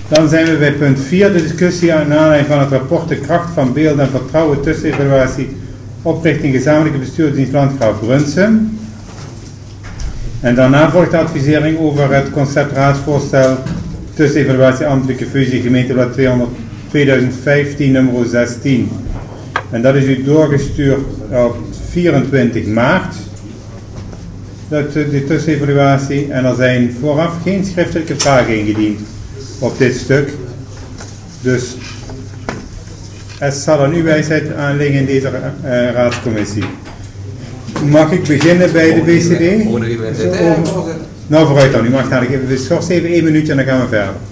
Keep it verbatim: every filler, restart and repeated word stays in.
Dan zijn we bij punt vier, de discussie aan aanleiding van het rapport De kracht van beeld en vertrouwen tussenevaluatie oprichting gezamenlijke bestuursdienst Landgraaf Brunsum. En daarna volgt de advisering over het concept raadsvoorstel tussenevaluatie ambtelijke fusie gemeenteblad tweeduizend vijftien nummer zestien. En dat is u doorgestuurd op vierentwintig maart. Dat, die tussenevaluatie. En er zijn vooraf geen schriftelijke vragen ingediend op dit stuk. Dus het zal aan uw wijsheid aan liggen in deze uh, raadscommissie. Mag ik beginnen bij de B C D? Nou vooruit dan, u mag dadelijk even, schors even één minuutje en dan gaan we verder.